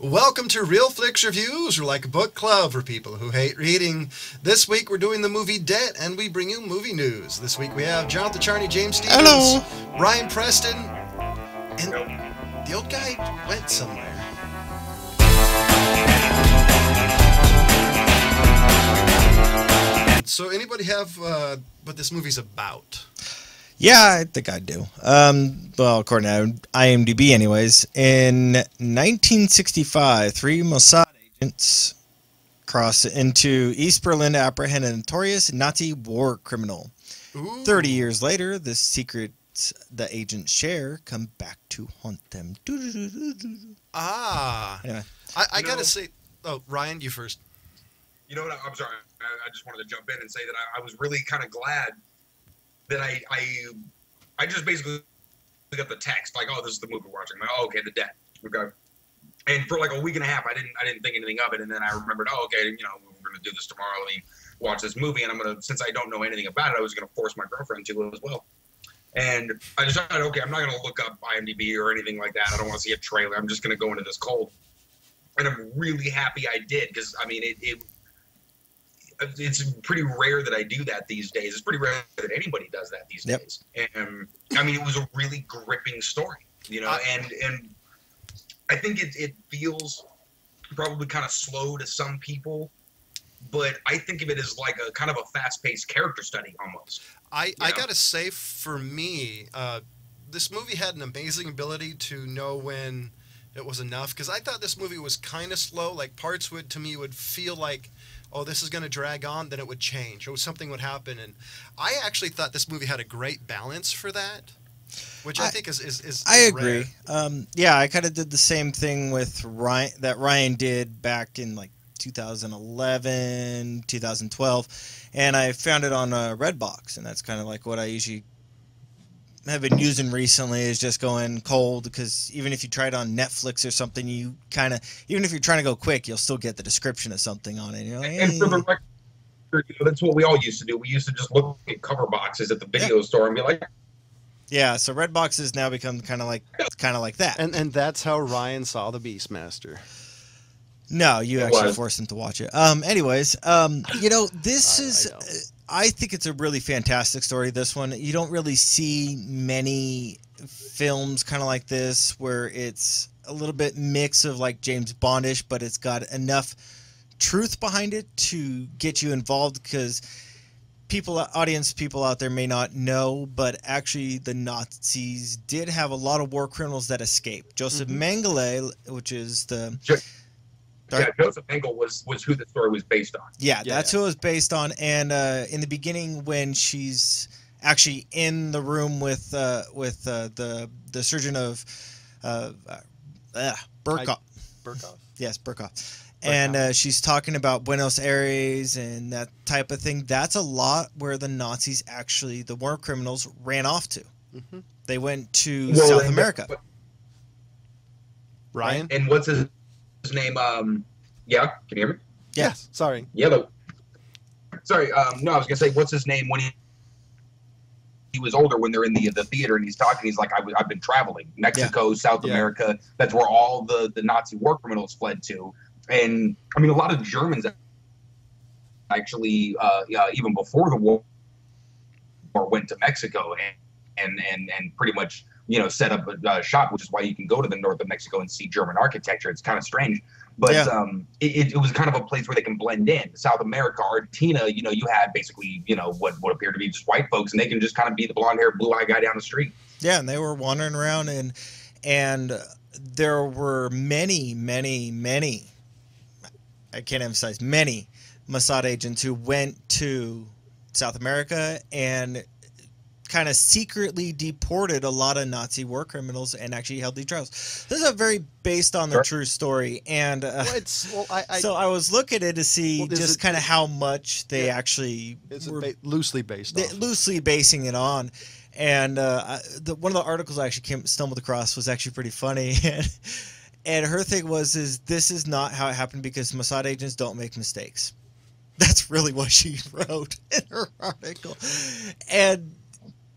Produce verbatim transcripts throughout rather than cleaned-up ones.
Welcome to Real Flicks Reviews, or like a book club for people who hate reading. This week we're doing the movie Debt, and we bring you movie news. This week we have Jonathan Charney, James Stevens, Hello. Ryan Preston, and the old guy went somewhere. So anybody have uh, what this movie's about? Yeah, I think I do. Um, well, according to IMDb anyways. In nineteen sixty-five, three Mossad agents crossed into East Berlin to apprehend a notorious Nazi war criminal. Ooh. Thirty years later, the secrets the agents share come back to haunt them. Ah. Anyway. I, I gotta know, say... Oh, Ryan, you first. You know what? I'm sorry. I, I just wanted to jump in and say that I, I was really kind of glad that I, I I just basically got the text like, oh, this is the movie we're watching. I'm like, oh, okay, The Debt. Okay. And for like a week and a half, I didn't I didn't think anything of it, and then I remembered, oh, okay, you know, we're gonna do this tomorrow. Let me watch this movie, and I'm gonna, since I don't know anything about it, I was gonna force my girlfriend to as well. And I decided, okay, I'm not gonna look up IMDb or anything like that. I don't want to see a trailer. I'm just gonna go into this cold. And I'm really happy I did, because I mean, it, it it's pretty rare that I do that these days. It's pretty rare that anybody does that these Yep. days. And I mean, it was a really gripping story, you know, and and I think it it feels probably kind of slow to some people, but I think of it as like a kind of a fast-paced character study almost. I, I know? gotta say, for me, uh, this movie had an amazing ability to know when it was enough, because I thought this movie was kind of slow. Like, parts would, to me, would feel like, oh, this is going to drag on, then it would change, or something would happen. And I actually thought this movie had a great balance for that, which I, I- think is is, is I is agree. rare. Um, yeah, I kind of did the same thing with Ryan that Ryan did back in like two thousand eleven, two thousand twelve, and I found it on uh, Redbox, and that's kind of like what I usually have been using recently, is just going cold, because even if you try it on Netflix or something, you kind of, even if you're trying to go quick, you'll still get the description of something on it. And you're like, And for the "Eh." record, you know, that's what we all used to do. We used to just look at cover boxes at the video store and be like, Yeah, so Redbox has now become kind of like kind of like that. And and that's how Ryan saw the Beastmaster. No, you It actually was. forced him to watch it. Um, anyways, um, you know, this I- I is, know. uh, I think it's a really fantastic story. This one, you don't really see many films kind of like this, where it's a little bit mix of like James Bondish, but it's got enough truth behind it to get you involved, because people, audience people out there may not know, but actually the Nazis did have a lot of war criminals that escaped. Joseph Mhm. Mengele, which is the yeah, Joseph Engel was was who the story was based on. Yeah, Yeah, that's yeah. who it was based on. And uh, in the beginning, when she's actually in the room with uh, with uh, the the surgeon of uh, uh, Burkhoff, Burkhoff. yes, Burkhoff, and uh, she's talking about Buenos Aires and that type of thing. That's a lot where the Nazis actually, the war criminals, ran off to. hmm They went to Well, South and- America. Ryan? And what's his, his name? Um, yeah, can you hear me? Yeah. Yes. Sorry. Yellow. Sorry. Um, no, I was gonna say, what's his name when he he was older, when they're in the the theater and he's talking, he's like, I w- I've been traveling Mexico, South Yeah. America. That's where all the the Nazi war criminals fled to. And I mean, a lot of Germans actually, uh, yeah, even before the war, went to Mexico and and and and pretty much, you know, set up a uh, shop, which is why you can go to the north of Mexico and see German architecture. It's kind of strange, but Yeah. um, it, it was kind of a place where they can blend in. South America, Argentina, you know, you had basically, you know, what what appear to be just white folks, and they can just kind of be the blonde-haired, blue-eyed guy down the street. Yeah, and they were wandering around, and and there were many, many, many, I can't emphasize, many Mossad agents who went to South America and kind of secretly deported a lot of Nazi war criminals and actually held these trials. This is a very based on the Sure. true story, and uh, Well, it's well, I, I so I was looking at it to see Well, is just it- kind of how much they Yeah. actually it's were ba- loosely based they- off. loosely basing it on. And uh, I- the, one of the articles I actually came, stumbled across was actually pretty funny. And, and her thing was, is this is not how it happened, because Mossad agents don't make mistakes. That's really what she wrote in her article. And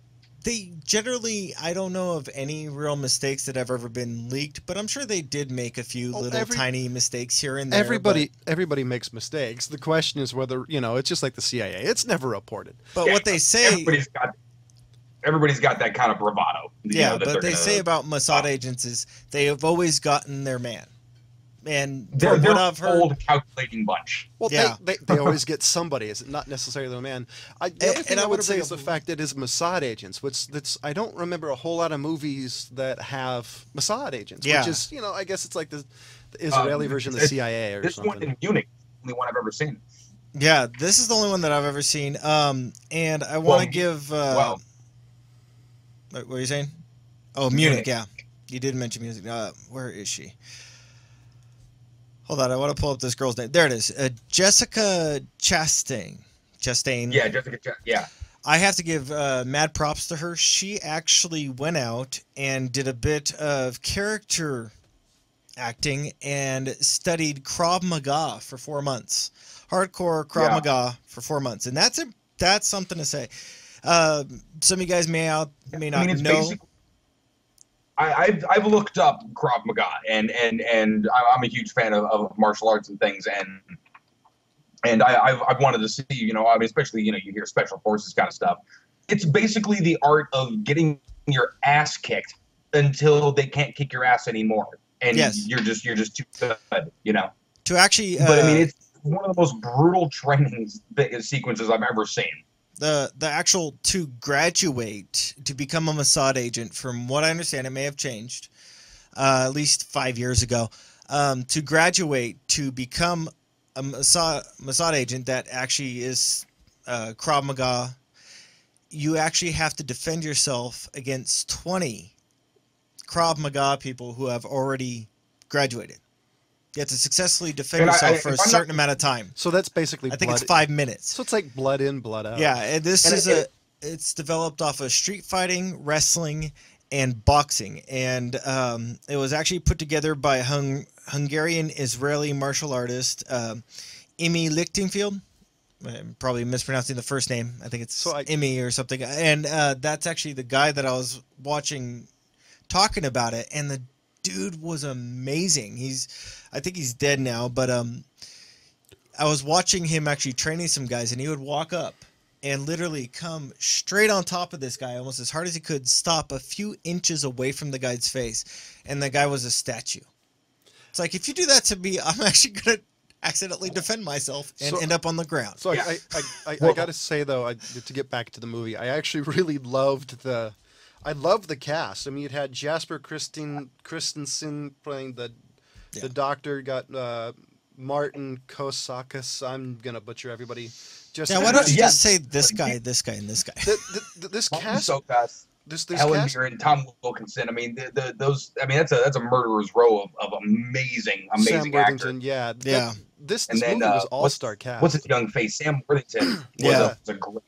they generally, I don't know of any real mistakes that have ever been leaked, but I'm sure they did make a few Oh, little every- tiny mistakes here and there. Everybody, everybody makes mistakes. The question is whether you know. It's just like the C I A. It's never reported. But, but Yeah, what they say, Everybody's got everybody's got that kind of bravado. you yeah, know, that but they're they gonna- say about Mossad agents is they have always gotten their man. And they're, from they're what I've a heard, cold, calculating bunch. Well, Yeah. they, they, they always get somebody. It's not necessarily the man. I, the And- other thing and I I would wanna say bring is the up- fact that it is Mossad agents, which that's I don't remember a whole lot of movies that have Mossad agents. Yeah. Which is, you know, I guess it's like the, the Israeli Um, version of the this- C I A or This something. one in Munich, the only one I've ever seen. yeah, this is the only one that I've ever seen. Um, and I want Well, to give. Uh, well- what were you saying? Oh, Munich. Munich. Yeah, you did mention music. Uh, where is she? Hold on, I want to pull up this girl's name. There it is, uh, Jessica Chastain. Chastain. Yeah, Jessica. Ch- Yeah, I have to give uh, mad props to her. She actually went out and did a bit of character acting and studied Krav Maga for four months. Hardcore Krav Yeah. Maga for four months, and that's a that's something to say. Uh, some of you guys may out may not I mean, it's know. basic. I, I've I've looked up Krav Maga, and and and I- I'm a huge fan of, of martial arts and things, and and I I've, I've wanted to see, you know, I mean, especially you know you hear special forces kind of stuff. It's basically the art of getting your ass kicked until they can't kick your ass anymore, and Yes. you're just you're just too good, you know. To actually, uh, But I mean, it's one of the most brutal trainings that, sequences I've ever seen. the the actual to graduate to become a Mossad agent, from what I understand, it may have changed, uh, at least five years ago. Um, to graduate to become a Mossad, Mossad agent that actually is uh, Krav Maga, you actually have to defend yourself against twenty Krav Maga people who have already graduated. You have to successfully defend And I- yourself I- for a if I'm certain not- amount of time. So that's basically I think blood. it's five minutes. So it's like blood in, blood out. Yeah, and this And is it- a it- it's developed off of street fighting, wrestling, and boxing, and um, it was actually put together by hung, Hungarian Israeli martial artist um Imi Lichtenfield. I'm probably mispronouncing the first name. I think it's So I- Imi or something, and uh, that's actually the guy that I was watching talking about it, and the dude was amazing. He's, I think he's dead now, but um, I was watching him actually training some guys, and he would walk up and literally come straight on top of this guy, almost as hard as he could, stop a few inches away from the guy's face, and the guy was a statue. It's like, if you do that to me, I'm actually gonna accidentally defend myself and So- end up on the ground. So Yeah. I, I, I, I Well- got to say though, I, to get back to the movie, I actually really loved the, I loved the cast. I mean, it had Jasper Christine Christensen playing the, Yeah. the doctor. Got uh, Martin Kosakis. I'm gonna butcher everybody. Just Now, why don't you Yeah. just say this guy, this guy, and this guy? the, the, the, this Martin cast? Sokas, This this Helen cast? Mirren, Tom Wilkinson. I mean, the, the, those. I mean, that's a that's a murderer's row of, of amazing, Sam amazing actors. Worthington. Yeah. that- Yeah. This And this then movie was uh, all what's- star cast. What's his young face? Sam Worthington was, Yeah. a, was a great.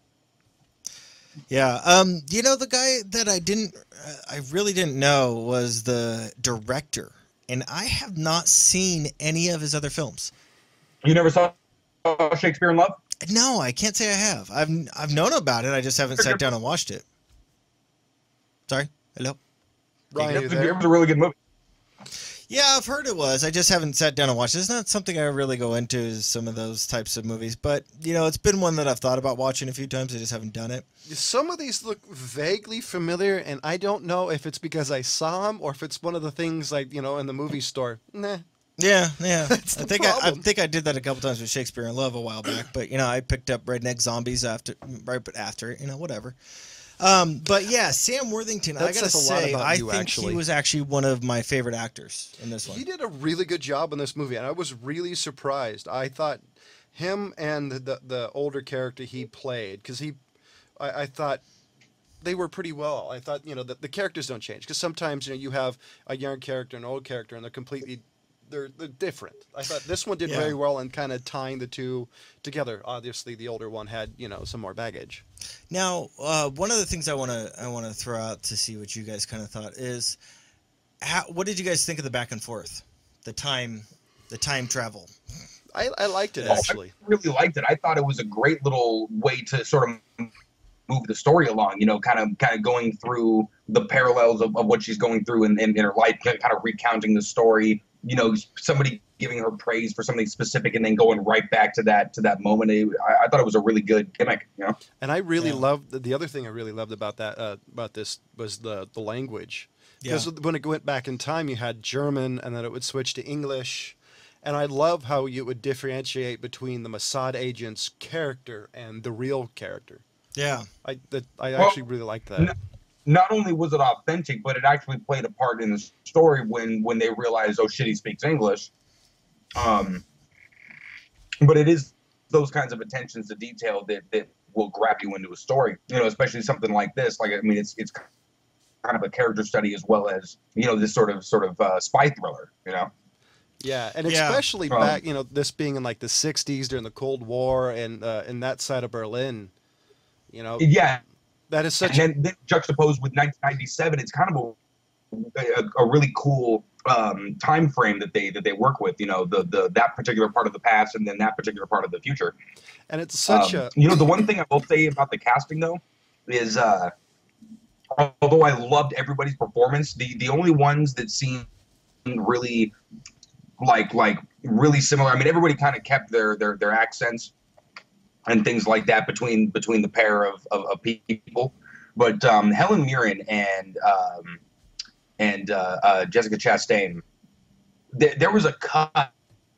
Yeah. Um. You know, the guy that I didn't, uh, I really didn't know was the director, and I have not seen any of his other films. You never saw Shakespeare in Love? No, I can't say I have. I've I've known about it. I just haven't sat down and watched it. Sorry. Hello. Ryan, it, you was, there? it was a really good movie. Yeah, I've heard it was. I just haven't sat down and watched it. It's not something I really go into, is some of those types of movies. But, you know, it's been one that I've thought about watching a few times. I just haven't done it. Some of these look vaguely familiar, and I don't know if it's because I saw them or if it's one of the things like, you know, in the movie store. Nah. Yeah, yeah. I That's the think I, I problem. think I did that a couple times with Shakespeare in Love a while back. But, you know, I picked up Redneck Zombies after, right after it, you know, whatever. Um, but yeah, Sam Worthington, That I gotta says a lot say, about I you, think actually. he was actually one of my favorite actors in this one. He did a really good job in this movie, and I was really surprised. I thought him and the the older character he played, because he, I, I thought they were pretty well. I thought, you know, the, the characters don't change, because sometimes, you know, you have a young character and an old character, and they're completely, they're, they're different. I thought this one did Yeah. very well in kind of tying the two together. Obviously, the older one had, you know, some more baggage. Now, uh, one of the things I want to I want to throw out to see what you guys kind of thought is, how, what did you guys think of the back and forth, the time, the time travel? I, I liked it, Yes. actually. I really liked it. I thought it was a great little way to sort of move the story along, you know, kind of kind of going through the parallels of, of what she's going through in, in, in her life, kind of recounting the story, you know, somebody giving her praise for something specific and then going right back to that to that moment. It, I, I thought it was a really good gimmick, you know. And I really Yeah. loved the other thing I really loved about that uh, about this was the the language. Because Yeah. when it went back in time, you had German, and then it would switch to English. And I love how you would differentiate between the Mossad agent's character and the real character. Yeah. I that, I Well, actually really liked that. no- Not only was it authentic, but it actually played a part in the story when when they realized, oh shit, he speaks English. Um, but it is those kinds of attentions to detail that that will grab you into a story. You know, especially something like this. Like, I mean, it's it's kind of a character study as well as, you know, this sort of sort of uh, spy thriller. You know. Yeah, and Yeah. especially Um, back, you know, this being in like the sixties during the Cold War and uh, in that side of Berlin, you know, Yeah. that is such. And then, then juxtaposed with nineteen ninety-seven, it's kind of a, a, a really cool um, time frame that they that they work with. You know, the the that particular part of the past and then that particular part of the future. And it's such Um, a. You know, the one thing I will say about the casting though is, uh, although I loved everybody's performance, the the only ones that seemed really like like really similar. I mean, everybody kind of kept their their their accents and things like that between between the pair of, of, of people. But um, Helen Mirren and um, and uh, uh, Jessica Chastain, th- there was a cut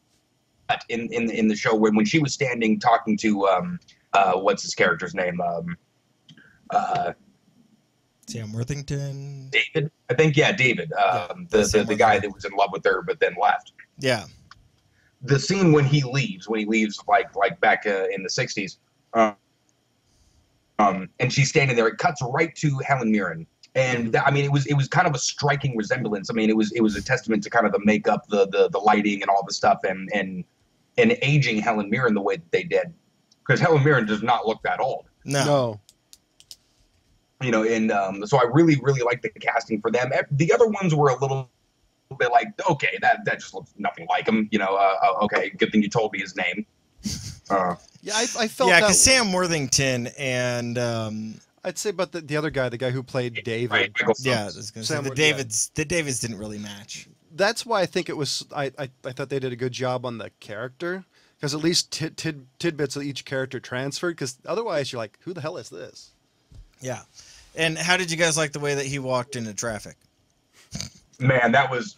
in, in in the show when when she was standing talking to um, uh, what's his character's name, um, uh, Sam Worthington. David, I think, yeah, David, um, the, Sam the the guy Worthington. that was in love with her but then left. Yeah. The scene when he leaves, when he leaves, like like back uh, in the sixties, um, um, and she's standing there. It cuts right to Helen Mirren, and that, I mean, it was it was kind of a striking resemblance. I mean, it was it was a testament to kind of the makeup, the the the lighting, and all the stuff, and and and aging Helen Mirren the way that they did, because Helen Mirren does not look that old. No. No. You know, and um, so I really really liked the casting for them. The other ones were a little bit like, okay, that that just looks nothing like him. You know, uh, uh, okay, good thing you told me his name. Uh, Yeah, I, I felt Yeah, that. because Sam Worthington and um, I'd say about the, the other guy, the guy who played David. right, Michael yeah, I Phelps. was gonna say Sam the Wor- yeah. Davids. The Davids didn't really match. That's why I think it was. I I, I thought they did a good job on the character, because at least tid, tid, tidbits of each character transferred. Because otherwise, you're like, who the hell is this? Yeah. And how did you guys like the way that he walked into traffic? Man, that was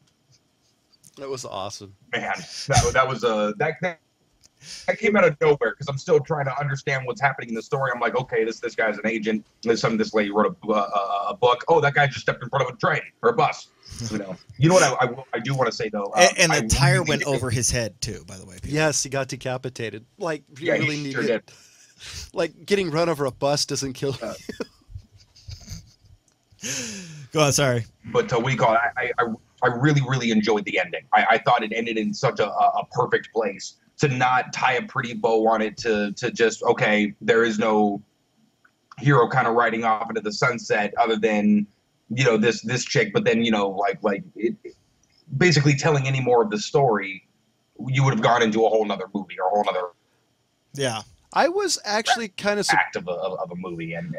That was awesome. man, that, that was a that, that that came out of nowhere because I'm still trying to understand what's happening in the story. I'm like, okay, this this guy's an agent. This some this lady wrote a, uh, a book. Oh, that guy just stepped in front of a train or a bus. You know, you know what I I, will- I do want to say though, uh, and and I the tire really went think- over his head too. By the way. People. Yes, he got decapitated. Like, you Yeah, really he need sure to. did. Like, getting run over a bus doesn't kill you. Uh, Go on. Sorry. But uh, what do you call it? I, I, I really, really enjoyed the ending. I, I thought it ended in such a, a a perfect place to not tie a pretty bow on it, to to just, okay, there is no hero kind of riding off into the sunset other than, you know, this this chick. But then, you know, like like it, basically telling any more of the story, you would have gone into a whole nother movie or a whole nother Yeah. I was actually kind of. Su- act of a, of, of a movie. And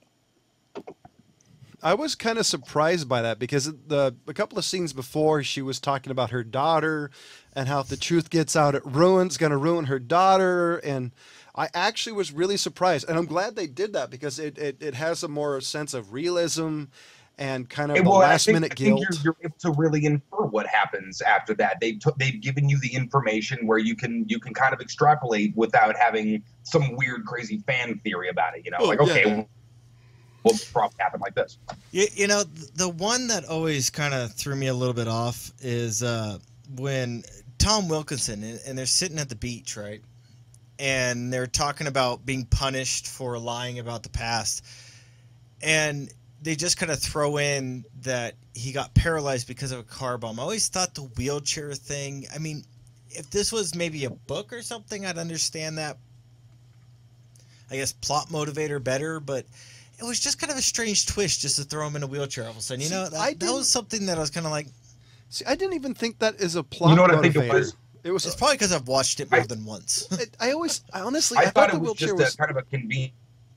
I was kind of surprised by that, because the a couple of scenes before, she was talking about her daughter and how if the truth gets out, it ruins, going to ruin her daughter. And I actually was really surprised, and I'm glad they did that, because it it, it has a more sense of realism and kind of Hey, the well, I last think, minute I think guilt. you're, you're able to really infer what happens after that. They've t- they've given you the information where you can you can kind of extrapolate without having some weird crazy fan theory about it. You know, Oh, like okay, yeah. well, will probably happen like this. You, you know, th- the one that always kind of threw me a little bit off is uh, when Tom Wilkinson and, and they're sitting at the beach, right? And they're talking about being punished for lying about the past. And they just kind of throw in that he got paralyzed because of a car bomb. I always thought the wheelchair thing, I mean, if this was maybe a book or something, I'd understand that, I guess, plot motivator better, but it was just kind of a strange twist just to throw him in a wheelchair all of a sudden. You See, know, that, I that didn't- was something that I was kind of like, See, I didn't even think that is a plot. You know what I think it motivator. was? It was. it's probably because I've watched it more I- than once. it, I always, I honestly, I, I, thought, thought it the was wheelchair just was. a kind of a convenient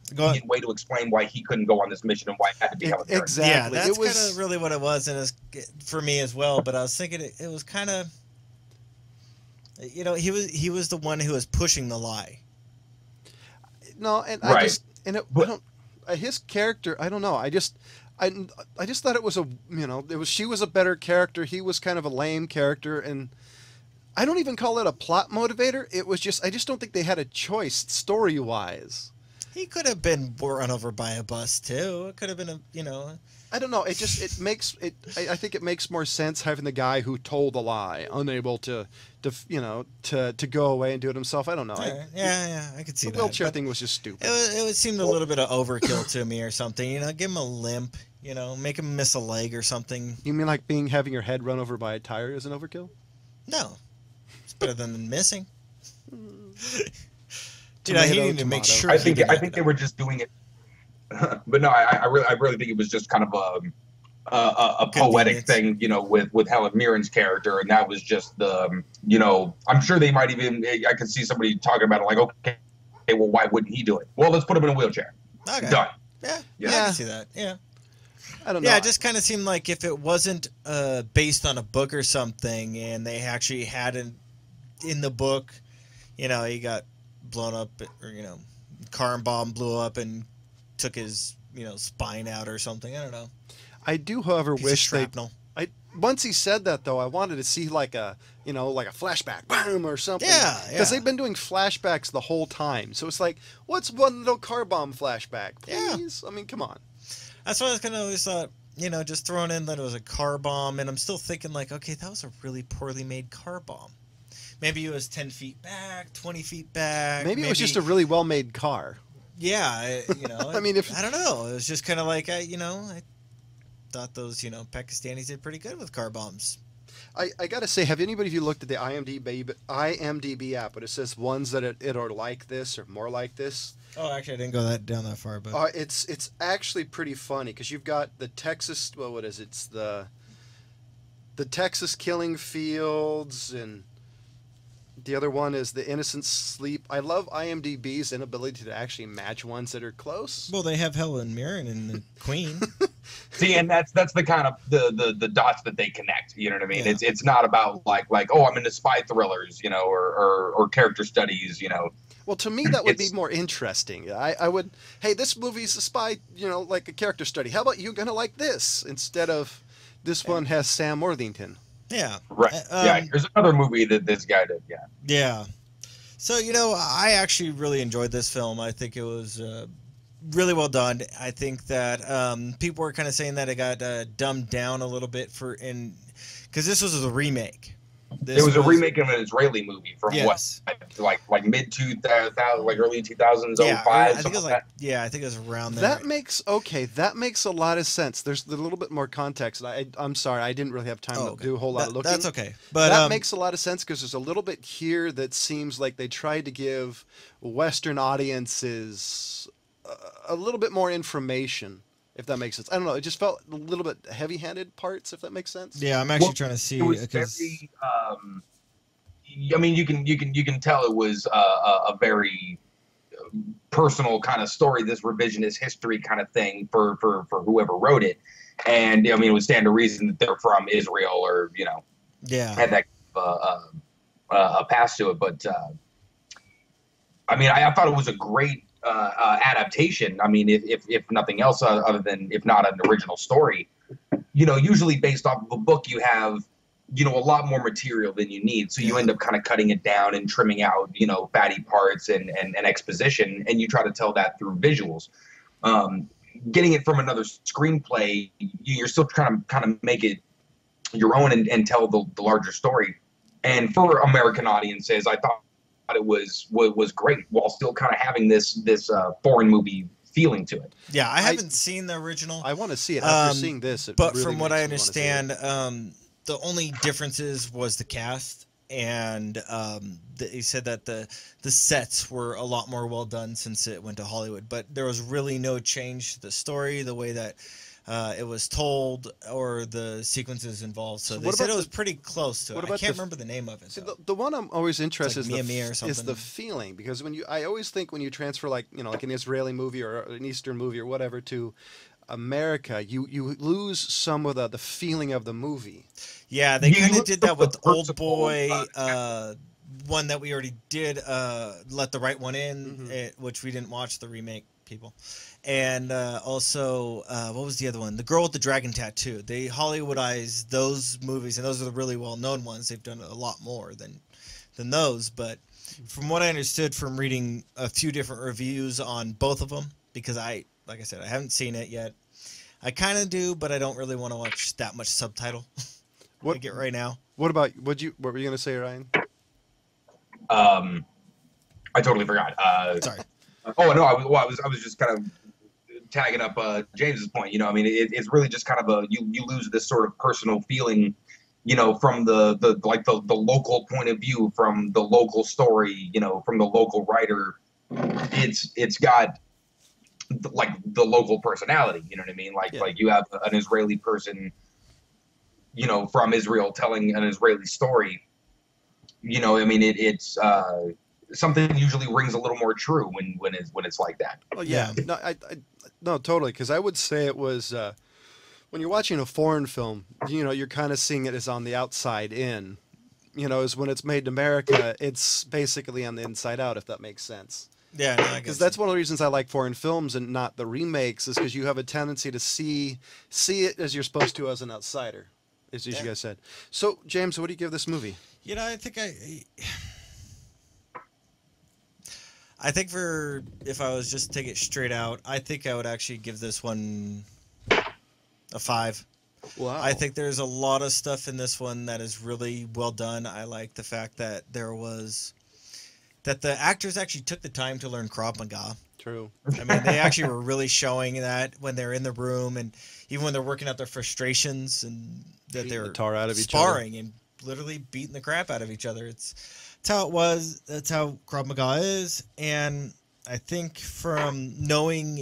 Go on. way to explain why he couldn't go on this mission and why it had to be E- Helen Mirren. exactly. Yeah, that's it was kind of really what it was, and it's for me as well. But I was thinking it, it was kind of, you know, he was he was the one who was pushing the lie. no, and I Right. just and it, I But- don't. Uh, his character, I don't know. I just, I, I just thought it was a, you know, it was she was a better character. He was kind of a lame character, and I don't even call it a plot motivator. It was just, I just don't think they had a choice story wise. He could have been run over by a bus too. It could have been a, you know. I don't know. It just it makes it. I, I think it makes more sense having the guy who told a lie, unable to, to you know, to to go away and do it himself. I don't know. I, Yeah, yeah, yeah, I could see the that. wheelchair but thing was just stupid. It was, it would seem a little bit of overkill to me or something. You know, give him a limp. You know, make him miss a leg or something. You mean like being having your head run over by a tire is an overkill? No, it's better than missing. You know, he Tomato, needed to make tomato. sure. I he think did I that, think they though. were just doing it, but no, I, I really I really think it was just kind of a a, a, a poetic Convenience. thing, you know, with with Helen Mirren's character, and that was just the um, you know, I'm sure they might even I could see somebody talking about it like, okay, well, why wouldn't he do it? Well, let's put him in a wheelchair. Okay. Done. Yeah, Yeah. yeah, I can see that. Yeah. I don't know. Yeah, it just kind of seemed like if it wasn't uh, based on a book or something, and they actually had it in the book, you know, he got blown up, or you know, car bomb blew up and took his, you know, spine out or something. I don't know. I do, however, Piece of wish they. shrapnel. I once he said that though, I wanted to see like a you know like a flashback, boom or something. Yeah, Because yeah. they've been doing flashbacks the whole time, so it's like, what's one little car bomb flashback, Yeah. please? I mean, come on. That's why I was kind of always thought, you know, just throwing in that it was a car bomb, and I'm still thinking like, okay, that was a really poorly made car bomb. Maybe it was ten feet back, twenty feet back. Maybe, it was just a really well made car. Yeah, I, you know. I mean, if- I don't know. It was just kind of like, I, you know, I thought those, you know, Pakistanis did pretty good with car bombs. I, I gotta say, have anybody of you looked at the I M D B I M D B app? But it says ones that it, it are like this or more like this. Oh, actually, I didn't go that down that far, but Uh, it's it's actually pretty funny because you've got the Texas. Well, what is it? It's the the Texas Killing Fields, and the other one is the Innocent Sleep. I love IMDb's inability to actually match ones that are close. well, they have Helen Mirren and the Queen. See, and that's that's the kind of the, the the dots that they connect. You know what I mean? Yeah. It's it's not about like like oh, I'm into spy thrillers, you know, or or, or character studies, you know. Well, to me, that would be It's- more interesting. I, I would, hey, this movie's a spy, you know, like a character study. How about you gonna like this instead of this one has Sam Worthington? Yeah. Right. Uh, yeah. um, Here's another movie that this guy did. Yeah. Yeah. So, you know, I actually really enjoyed this film. I think it was uh, really well done. I think that um, people were kind of saying that it got uh, dumbed down a little bit for in because this was a remake. This it was, a remake of an Israeli movie from Yes. what, like like mid two thousand, like early two thousands, Yeah, oh five. I think it was something like yeah, I think it was around there. That makes okay. That makes a lot of sense. There's a little bit more context. I, I'm sorry, I didn't really have time Oh, to okay. do a whole lot That- of looking. That's okay. But that um, makes a lot of sense because there's a little bit here that seems like they tried to give Western audiences a, a little bit more information, if that makes sense. I don't know. It just felt a little bit heavy-handed parts, if that makes sense. yeah, I'm actually Well, trying to see It was because very. Um, I mean, you can you can you can tell it was uh, a, a very personal kind of story. This revisionist history kind of thing for for for whoever wrote it, and I mean, it would stand to reason that they're from Israel or you know yeah, had that uh, uh, uh, a pass to it. But uh, I mean, I, I thought it was a great uh, uh, adaptation. I mean, if, if if nothing else, uh, other than if not an original story, you know, usually based off of a book, you have you know a lot more material than you need, so you Yeah. end up kind of cutting it down and trimming out you know fatty parts and and, and exposition, and you try to tell that through visuals. Um, getting it from another screenplay, you- you're still trying to kind of make it your own and, and tell the, the larger story. And for American audiences, I thought it was was, was great while still kind of having this this uh, foreign movie feeling to it. yeah. I I- haven't seen the original. I want to see it after Um, seeing this. It but really from what I makes me wanna see it. understand, um, the only differences was the cast, and um, the, he said that the the sets were a lot more well done since it went to Hollywood. But there was really no change to the story, the way that uh, it was told or the sequences involved. So, So they what said about it was the- pretty close to what it. I about can't the- remember the name of it. See, though. the, the one I'm always interested like is, Mia Mia or the, is the something. feeling, because when you, I always think when you transfer like you know like an Israeli movie or an Eastern movie or whatever to America, you you lose some of the the feeling of the movie. Yeah, they You kind of look did at that the with Old principle, Boy, uh, uh, one that we already did, uh, Let the Right One In, Mhm. it, which we didn't watch the remake, people. And uh, also, uh, what was the other one? The Girl with the Dragon Tattoo. They Hollywoodized those movies, and those are the really well-known ones. They've done a lot more than than those. But from what I understood from reading a few different reviews on both of them, because I, like I said, I haven't seen it yet. I kind of do, but I don't really want to watch that much subtitle. What Like it right now. what about what you what were you gonna say, Ryan? Um, I totally forgot. Uh, Sorry. oh no, I was, well, I was I was just kind of tagging up uh, James's point. You know, I mean, it, it's really just kind of a you you lose this sort of personal feeling, you know, from the the like the the local point of view, from the local story, you know, from the local writer. It's it's got like the local personality. You know what I mean? Like Yeah. like you have an Israeli person, you know, from Israel telling an Israeli story. You know, I mean, it, it's uh, something usually rings a little more true when when it's when it's like that. Oh yeah, Yeah. no, I, I no totally, because I would say it was uh, when you're watching a foreign film, you know, you're kind of seeing it as on the outside in. You know, as when it's made in America, it's basically on the inside out, if that makes sense. Yeah, no, I guess. Because that's one of the reasons I like foreign films and not the remakes, is because you have a tendency to see see it as you're supposed to as an outsider, as, as Yeah. you guys said. So, James, what do you give this movie? You know, I think I. I think for if I was just to take it straight out, I think I would actually give this one a five. Wow. I think there's a lot of stuff in this one that is really well done. I like the fact that there was that the actors actually took the time to learn Krav Maga. True. I mean, they actually were really showing that when they're in the room, and even when they're working out their frustrations, and that Beating they're the tar out of each other. sparring and literally beating the crap out of each other. It's that's how it was. That's how Krav Maga is, and I think from knowing,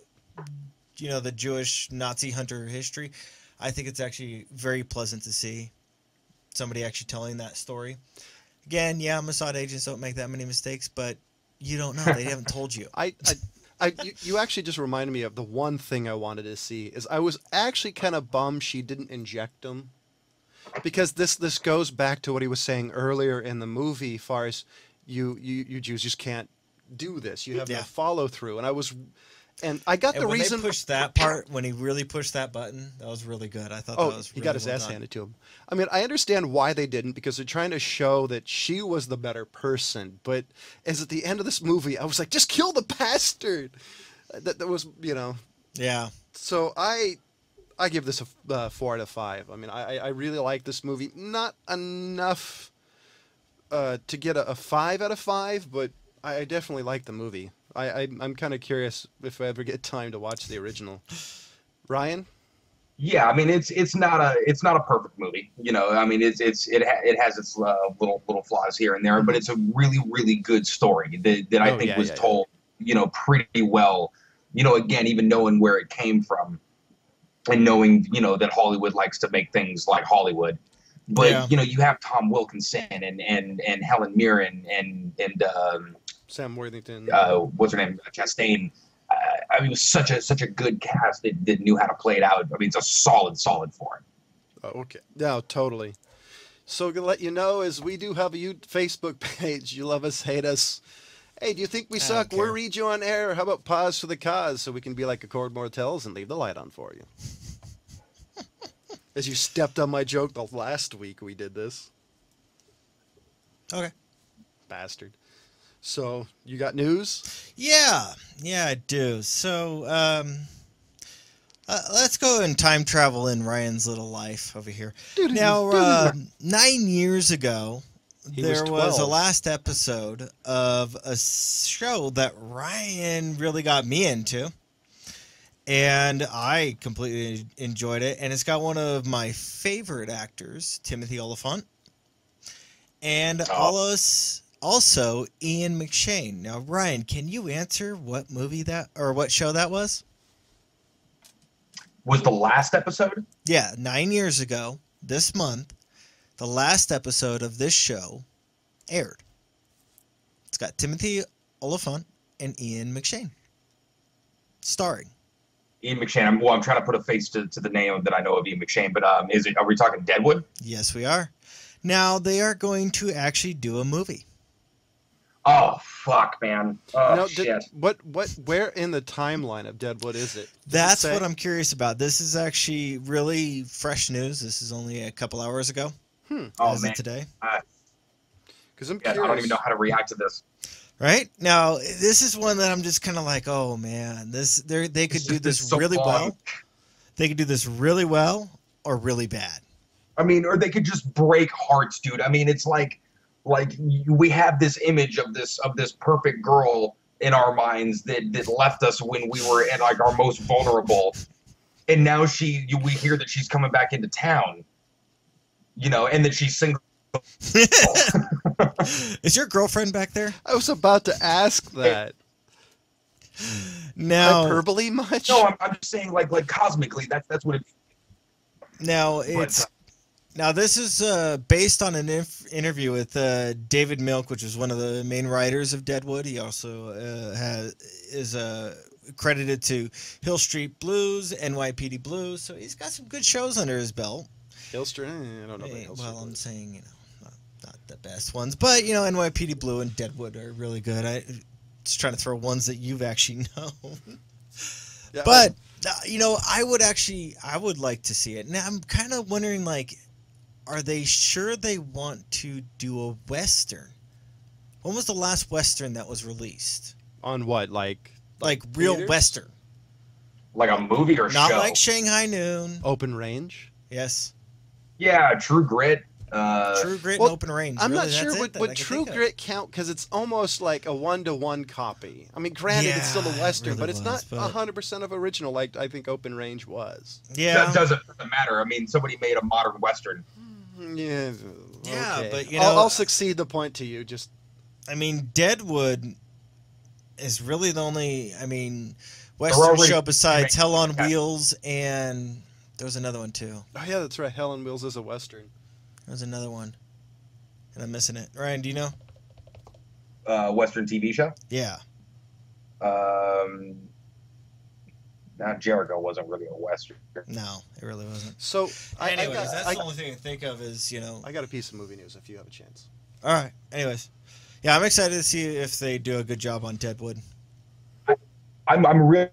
you know, the Jewish Nazi hunter history, I think it's actually very pleasant to see somebody actually telling that story. Again, yeah, Mossad agents don't make that many mistakes, but you don't know. They haven't told you. I, I, I you, you actually just reminded me of the one thing I wanted to see is I was actually kind of bummed she didn't inject him, because this this goes back to what he was saying earlier in the movie. Far as you you you Jews just can't do this. You have Yeah. no follow through, and I was, and I got And the when reason. they pushed that part, when he really pushed that button, that was really good. I thought Oh, that was he really got his well ass done. handed to him. I mean, I understand why they didn't, because they're trying to show that she was the better person. But as at the end of this movie, I was like, just kill the bastard. That, that was, you know. Yeah. So I, I give this a uh, four out of five. I mean, I, I really like this movie. Not enough uh, to get a, a five out of five, but I, I definitely like the movie. I, I I'm kind of curious if I ever get time to watch the original. Ryan? Yeah, I mean it's it's not a it's not a perfect movie, you know. I mean it's it's it ha- it has its uh, little little flaws here and there, but it's a really really good story that that I Oh, think yeah, was yeah, yeah. told, you know, pretty well. You know, again, even knowing where it came from, and knowing you know that Hollywood likes to make things like Hollywood, but Yeah. you know you have Tom Wilkinson and and and Helen Mirren and and um, Sam Worthington. uh, what's her name, Chastain. Uh, I mean, it was such a such a good cast that, that knew how to play it out. I mean, it's a solid, solid for it. Oh, okay. No, totally. So to let you know is we do have a U- Facebook page. You love us, hate us. Hey, do you think we I don't suck? We'll care. read you on air. How about pause for the cause so we can be like Accord Mortels and leave the light on for you? As you stepped on my joke the last week we did this. Okay. Bastard. So, you got news? Yeah. Yeah, I do. So, um, uh, let's go and time travel in Ryan's little life over here. Now, uh, nine years ago, He was there was, a twelve. last episode of a show that Ryan really got me into. And I completely enjoyed it. And it's got one of my favorite actors, Timothy Oliphant. And Oh. also, also Ian McShane. Now, Ryan, can you answer what movie that, or what show that was? was the last episode. Yeah, nine years ago, this month, the last episode of this show aired. It's got Timothy Olyphant and Ian McShane starring. Ian McShane. I'm, well, I'm trying to put a face to, to the name that I know of Ian McShane, but um, is it? Are we talking Deadwood? Yes, we are. Now they are going to actually do a movie. Oh fuck, man! Oh Now, shit! did, what what where in the timeline of Deadwood is it? Does it That's say? what I'm curious about. This is actually really fresh news. This is only a couple hours ago. Hmm. Oh as man, of today. uh, Because I'm yeah, curious. I don't even know how to react to this. Right now, this is one that I'm just kind of like, oh man, this they they could It's do just- this it's so really long. well. They could do this really well or really bad. I mean, or they could just break hearts, dude. I mean, it's like, like we have this image of this of this perfect girl in our minds that that left us when we were at like our most vulnerable, and now she, you, we hear that she's coming back into town, you know, and that she's single. Is your girlfriend back there? I was about to ask that. Now, Hyperbole much? No, I'm, I'm just saying, like, like cosmically, that's that's what it. now But, it's uh, now this is uh, based on an inf- interview with uh, David Milk, which is one of the main writers of Deadwood. He also uh, has is uh, credited to Hill Street Blues, N Y P D Blues, so he's got some good shows under his belt. Hillster? Eh, I don't know about Eh, Hillster. well, I'm saying, you know, not, not the best ones, but you know, N Y P D Blue and Deadwood are really good. I just trying to throw ones that you've actually known. Yeah, But uh, you know, I would actually, I would like to see it. Now I'm kind of wondering, like, are they sure they want to do a western? When was the last western that was released? on what? Like Like real theaters? western, like a movie or not show. like Shanghai Noon. open range? Yes, Yeah, True Grit. Uh, True Grit well, and Open Range. I'm Really, not sure that's it would, that would I can True think of. Grit count because it's almost like a one-to-one copy. I mean, granted, it's still Yeah, a it western, really but it's was, not but- one hundred percent of original like I think Open Range was. Yeah, That doesn't, doesn't matter. I mean, somebody made a modern western. Mm, Yeah. Yeah, okay. but, you I'll, know- I'll succeed the point to you. Just I mean, Deadwood is really the only, I mean, Western already show besides making Hell on that. Wheels, and there was another one too. oh yeah, that's right. Hell on Wheels is a western. There was another one, and I'm missing it. Ryan, do you know? Uh, western T V show. Yeah. Um, not Jericho wasn't really a western. No, it really wasn't. So I, Anyways, I, got, that's I, the only thing I think of is, you know. I got a piece of movie news if you have a chance. All right. Anyways, yeah, I'm excited to see if they do a good job on Deadwood. I'm I'm really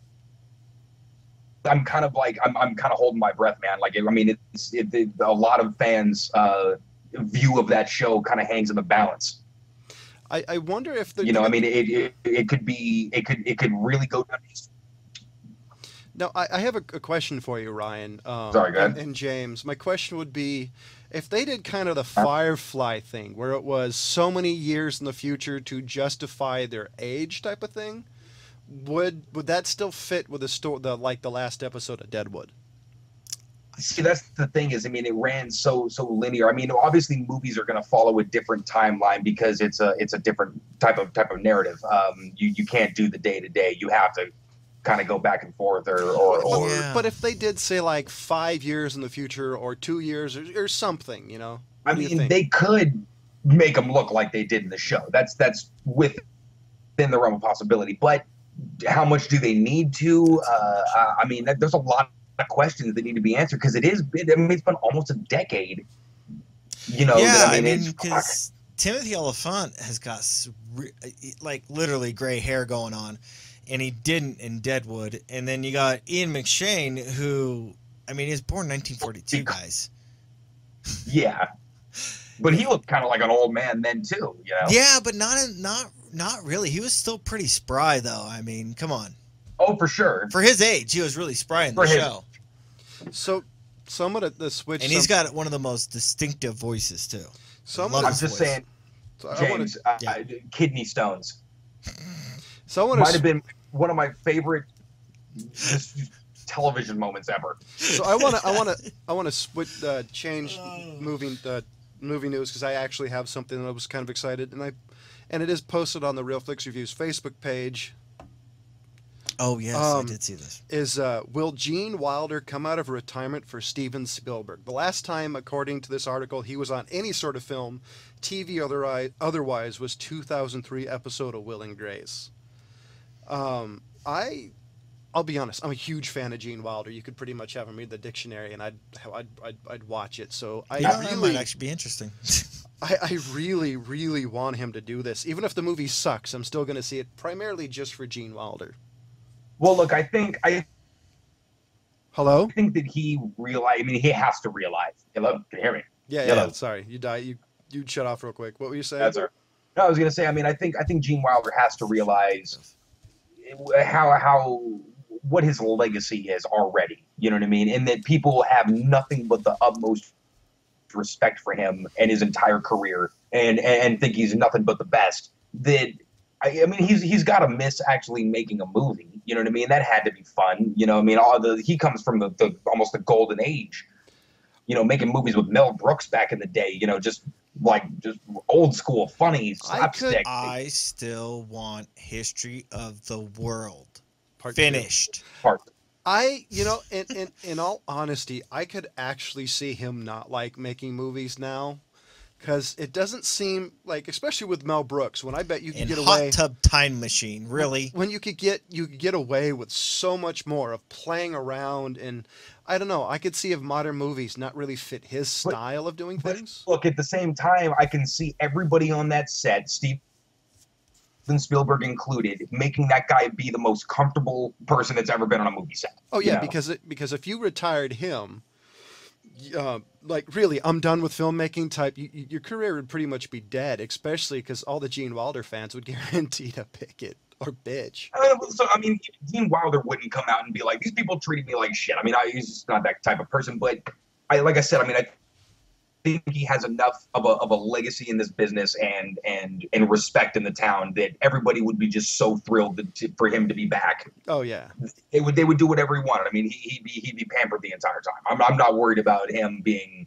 I'm kind of like I'm I'm kind of holding my breath, man. Like I mean, it's it, it, a lot of fans' uh, view of that show kind of hangs in the balance. I, I wonder if the You know, I mean, it, it it could be it could it could really go down. Now, I, I have a, a question for you, Ryan. Um, Sorry, go ahead. and, and James. My question would be, if they did kind of the Firefly thing, where it was so many years in the future to justify their age, type of thing, would would that still fit with the story, the like the last episode of Deadwood? See, that's the thing is, I mean, it ran so so linear. I mean, obviously, movies are going to follow a different timeline because it's a it's a different type of type of narrative. Um, you you can't do the day to day. You have to kind of go back and forth, or or, But, or Yeah. but if they did say like five years in the future or two years or, or something, you know, what I do you mean, think? they could make them look like they did in the show. That's that's within the realm of possibility. But how much do they need to? Uh, I mean, there's a lot of questions that need to be answered because it is. I mean, it's been almost a decade. You know. yeah, that, I I mean, mean, it's, because Timothy Olyphant has got s- re- like literally gray hair going on, and he didn't in Deadwood. And then you got Ian McShane, who, I mean, he was born nineteen forty-two, guys. yeah. But he looked kind of like an old man then too. You know. Yeah, but not in, not not really. He was still pretty spry, though. I mean, come on, Oh, for sure. for his age, he was really spry in the For his- show. So, so I'm gonna uh, switch. And he's some- got one of the most distinctive voices too. So I'm love gonna, I'm his just voice. saying, so I wanna, James. Uh, yeah. Kidney stones so I wanna might have been one of my favorite just television moments ever. So I want to, I want to, I want to switch, uh, change Oh. moving, uh, movie news because I actually have something that I was kind of excited, and I, and it is posted on the Real Flicks Reviews Facebook page. Oh yes, Um, I did see this. is uh, will Gene Wilder come out of retirement for Steven Spielberg? The last time, according to this article, he was on any sort of film, T V otherwise, otherwise was two thousand three episode of Will and Grace. Um, I, I'll be honest, I'm a huge fan of Gene Wilder. You could pretty much have him read the dictionary, and I'd I'd I'd, I'd watch it. So I Yeah, that really, might actually be interesting. I, I really, really want him to do this. Even if the movie sucks, I'm still going to see it primarily just for Gene Wilder. Well, look, I think I Hello? think that he realize. I mean, he has to realize. Hello, can you hear me? Yeah, Hello. yeah. Sorry, you died. You you shut off real quick. What were you saying? That's all right. No, I was gonna say. I mean, I think I think Gene Wilder has to realize how how what his legacy is already. You know what I mean? And that people have nothing but the utmost respect for him and his entire career, and and think he's nothing but the best. That I, I mean, he's he's got to miss actually making a movie. You know what I mean? That had to be fun. You know, what I mean, all the he comes from the, the almost the golden age. You know, making movies with Mel Brooks back in the day. You know, just like just old school funny slapstick. I still want History of the World Part two. finished. Part. I, you know, in, in in all honesty, I could actually see him not like making movies now, because it doesn't seem like, especially with Mel Brooks, when I bet you could And get Hot away. Tub Time Machine, really? When you could get you could get away with so much more of playing around, and I don't know, I could see if modern movies not really fit his But- style of doing but things. Look, at the same time, I can see everybody on that set, Steven Spielberg included, making that guy be the most comfortable person that's ever been on a movie set. Oh you yeah, know? because it, because if you retired him, uh, like really, I'm done with filmmaking type, you, you- your career would pretty much be dead. Especially because all the Gene Wilder fans would guarantee to pick it or bitch. Uh, so I mean, Gene Wilder wouldn't come out and be like, "These people treated me like shit." I mean, I, he's just not that type of person. But I, like I said, I mean, I think he has enough of a of a legacy in this business and and and respect in the town that everybody would be just so thrilled to, to, for him to be back. Oh yeah, They would they would do whatever he wanted. I mean, he, he'd be he'd be pampered the entire time. I'm I'm not worried about him being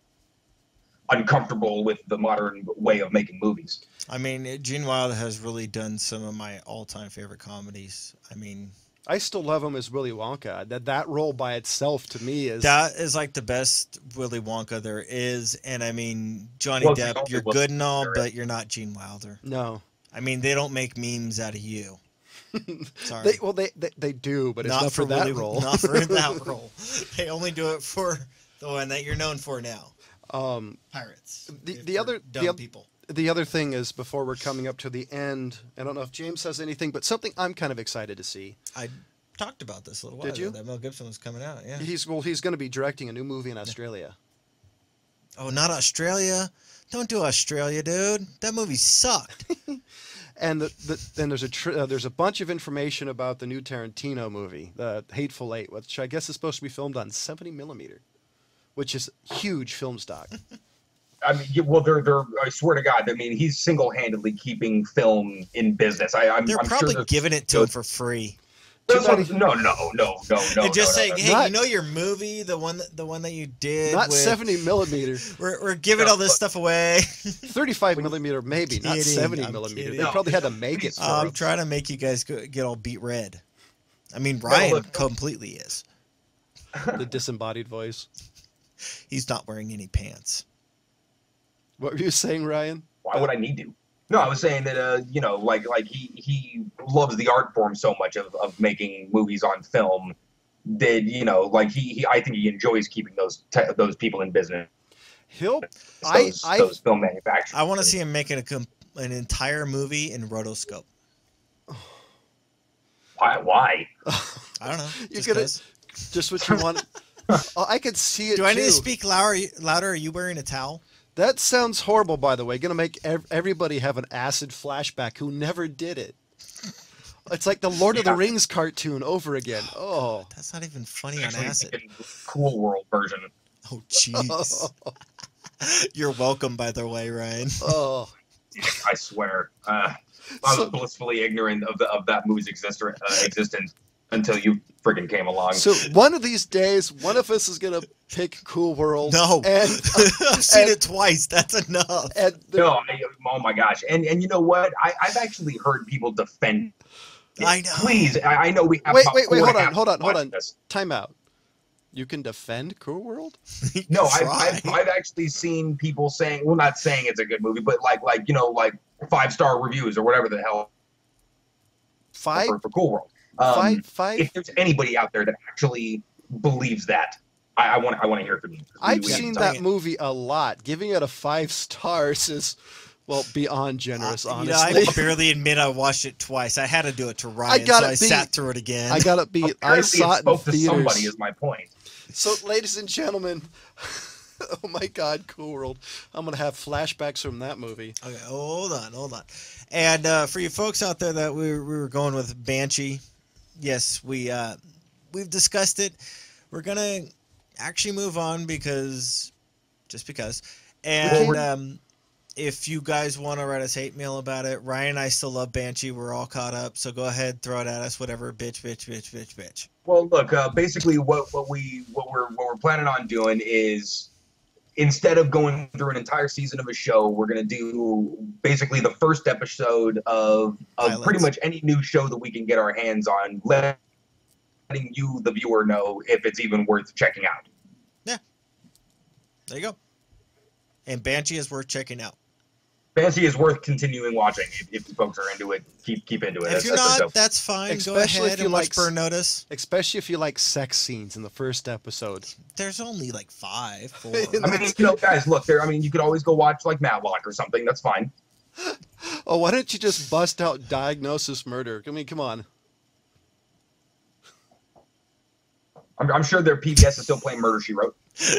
uncomfortable with the modern way of making movies. I mean, Gene Wilder has really done some of my all-time favorite comedies. I mean, I still love him as Willy Wonka. That that role by itself to me is that is like the best Willy Wonka there is. And I mean, Johnny Well, the Depp, only you're Willy good and all, there but you're not Gene Wilder. no. I mean, they don't make memes out of you. Sorry. They well they, they they do, but it's not, for, that Willy- role. Not for that role. They only do it for the one that you're known for now. Um, Pirates. The- If the we're other- dumb the oth- people. the other thing is, before we're coming up to the end, I don't know if James has anything, but something I'm kind of excited to see. I talked about this a little while Did ago, you? that Mel Gibson was coming out. Yeah. He's well, he's going to be directing a new movie in Australia. Oh, not Australia. Don't do Australia, dude. That movie sucked. And the, the, then there's a tr- uh, there's a bunch of information about the new Tarantino movie, The Hateful Eight, which I guess is supposed to be filmed on seventy millimeter, which is huge film stock. I mean, yeah, well, they're they're. I swear to God, I mean, he's single-handedly keeping film in business. I, I'm, They're I'm probably sure giving it to him for free. That's Too what- bad he- no, no, no, no, no. and just no, saying, no, hey, Not- you know your movie, the one that the one that you did. Not with, seventy millimeter, We're we're giving No, all this but- stuff away. thirty-five millimeter maybe, not Kidding, seventy I'm millimeter. kidding. They No, probably had to no, make it please. for I'm him. trying to make you guys go, get all beat red. I mean, Ryan look- completely is. The disembodied voice. He's not wearing any pants. What were you saying, Ryan? Why would I need to? No, I was saying that, uh, you know, like like he he loves the art form so much of, of making movies on film that, you know, like he, he I think he enjoys keeping those te- those people in business. He'll. I Those, I those film manufacturers. I want to see him making a com- an entire movie in rotoscope. Why? Why? I don't know. You're just gonna 'cause. just what you want. Oh, I could see it. Do I need too. to speak louder? Louder? Are you wearing a towel? That sounds horrible, by the way. Gonna make ev- everybody have an acid flashback who never did it. It's like the Lord of the Yeah. Rings cartoon over again. Oh. That's not even funny on Actually, acid. thinking Cool World version. Oh, jeez. You're welcome, by the way, Ryan. Oh. I swear. Uh, I was So- blissfully ignorant of the of that movie's exister, uh, existence until you friggin' came along. So one of these days, one of us is gonna pick Cool World. No. And I've seen and- it twice. That's enough. and the- no, I, oh my gosh, and and you know what? I, I've actually heard people defend I know. Please, I, I know we have. Wait, about wait, wait, four hold and a on, half hold on, hold watching on. this. Time out. You can defend Cruel World? No, I've, Try. I've I've actually seen people saying, well, not saying it's a good movie, but like like you know like five star reviews or whatever the hell Five, for, for Cool World. Um, five, five. If there's anybody out there that actually believes that, I, I want I want to hear from you. I've We- we- seen dang that it. movie a lot. Giving it a five stars is, well, beyond generous, Uh, you know, honestly. I barely admit I watched it twice. I had to do it to Ryan, got so it I beat. sat through it again. I gotta be. I Apparently saw it it in spoke to somebody. theaters. Is my point. So, ladies and gentlemen, oh my God, Cool World! I'm gonna have flashbacks from that movie. Okay, hold on, hold on. And uh, for you folks out there that we were, we were going with Banshee, yes, we uh, we've discussed it. We're gonna actually move on because just because. And Well, um, if you guys want to write us hate mail about it, Ryan and I still love Banshee. We're all caught up, so go ahead, throw it at us, whatever. Bitch, bitch, bitch, bitch, bitch. Well, look, uh, basically, what, what we what we're what we're planning on doing is instead of going through an entire season of a show, we're gonna do basically the first episode of of Pilots. pretty much any new show that we can get our hands on, letting you, the viewer, know if it's even worth checking out. There you go. And Banshee is worth checking out. Fancy is worth continuing watching if, if folks are into it. Keep keep into it. If That's- you're that's not, the- that's fine. Go Especially ahead if you and watch like- Burn Notice. Especially if you like sex scenes in the first episode. There's only like five, four. I mean, you know, guys, look, there. I mean, you could always go watch like Matlock or something. That's fine. Oh, why don't you just bust out Diagnosis Murder? I mean, come on. I'm, I'm sure their P B S is still playing Murder She Wrote.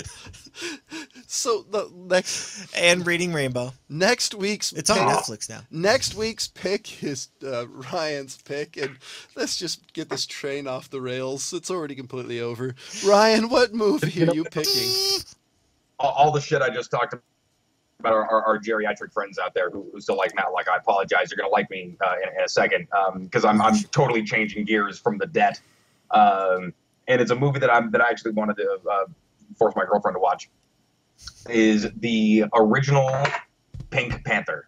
So the next And Reading Rainbow. next week's It's on pick, Netflix now. next week's pick is uh, Ryan's pick, and let's just get this train off the rails. It's already completely over. Ryan, what movie are you picking? All, all the shit I just talked about our, our, our geriatric friends out there who, who still like Matlock. I apologize. You're gonna like me uh, in, in a second because I'm I'm totally changing gears from the debt. Um, and it's a movie that I'm that I actually wanted to uh, force my girlfriend to watch. Is the original Pink Panther.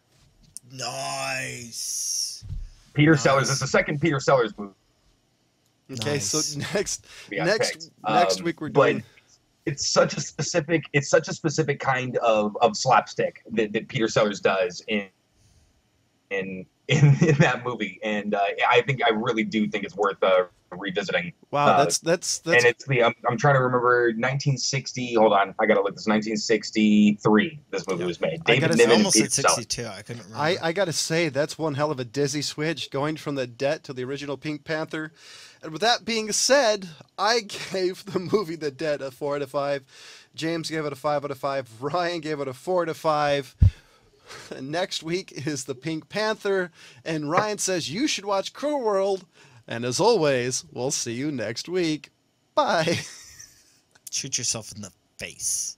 Nice. Peter Nice. Sellers. It's the second Peter Sellers movie. Okay, Nice. so next we got next picked. next Um, week we're but doing. It's such a specific. It's such a specific kind of, of slapstick that, that Peter Sellers does in in in, in that movie, and uh, I think I really do think it's worth uh, revisiting. Wow, uh, that's that's that's and it's the I'm, I'm trying to remember nineteen sixty. Hold on, I gotta look. This nineteen sixty-three. This movie was made. I David gotta Niven say- and Almost Peter at Sellers. sixty-two. I couldn't remember. I, I gotta say that's one hell of a dizzy switch going from the debt to the original Pink Panther. And with that being said, I gave the movie The Debt a four out of five. James gave it a five out of five. Ryan gave it a four out of five. Next week is the Pink Panther, and Ryan says you should watch Cruel World. And as always, we'll see you next week. Bye. Shoot yourself in the face.